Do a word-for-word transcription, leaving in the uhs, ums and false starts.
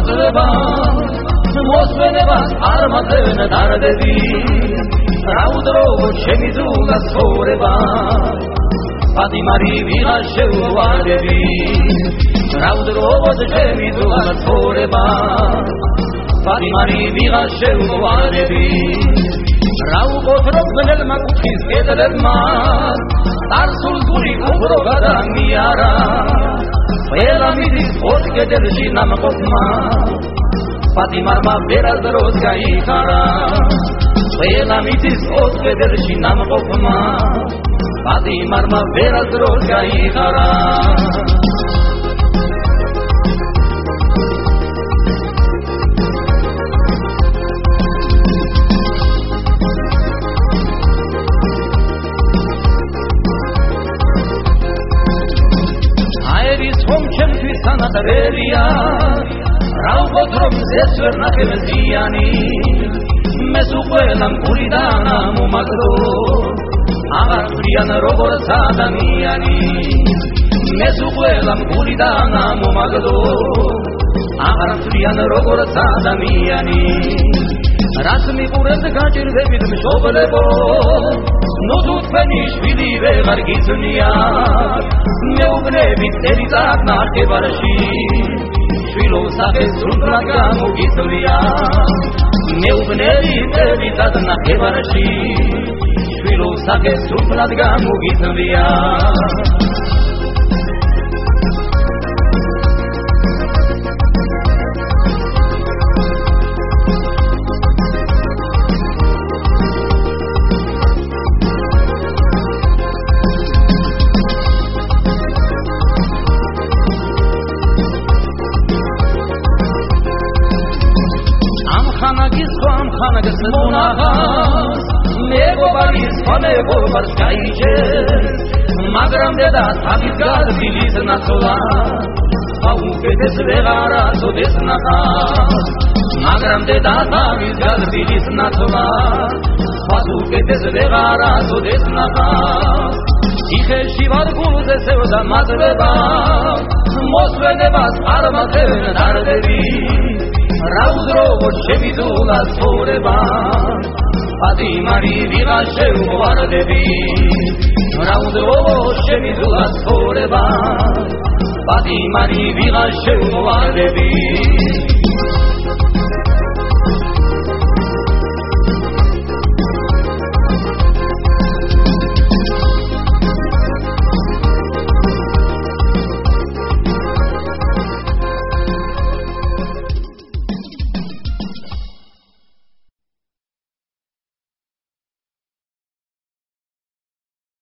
მაძლება მოსვენება არ მაძლევენ დარდები რაუდრო შემიძულა ცხოვრება პატიმარი ვიღა შეუვარდები რაუდრო შემიძულა ცხოვრება პატიმარი ვიღა შეუვარდები რაუყოთ მნელმა კუთხის კედლებმა წარსულ გული უფრო გადამიარა ყველა მიდის ოთხ კედელში ნამყოფმა პატიმარმა ვერასდროს გაიხარა ყველა მიდის ოთხ კედელში ნამყოფმა პატიმარმა ვერასდროს გაიხარა Sanataveria, Raubotrom, Zesver Nakemeziani, Mesuquelam Puridana, Mumagdo, Agarian Robor Sadamiani, Mesuquelam Puridana, Mumagdo, Agarian Robor Sadamiani, Rasmi Puret Gajir David Shovelebo, Nodut Fenish Vidive Vargisunia. Neubnevit erizat nachevarshi Shvilo sakes rundraga mugitoria Neubnevit erizat nachevarshi Shvilo sakes rundraga mugitoria Hanagis Monahas, Nego Baris, Honego Barskaiches, Magram de das Habis Gad, Bilis Nasola, Paupetes Vegara, so des Nahas, Magram de das Habis Gad, Bilis Nasola, Paupetes Vegara, so des Nahas, Iche Shivar Guluze Sevda Madreba, Mosvenevas Armateven Dardevi. Raudro შემიძულა ცხოვრება პატიმარი ვიღა შეუვარდები რაუდრო შემიძულა ცხოვრება პატიმარი ვიღა შეუვარდები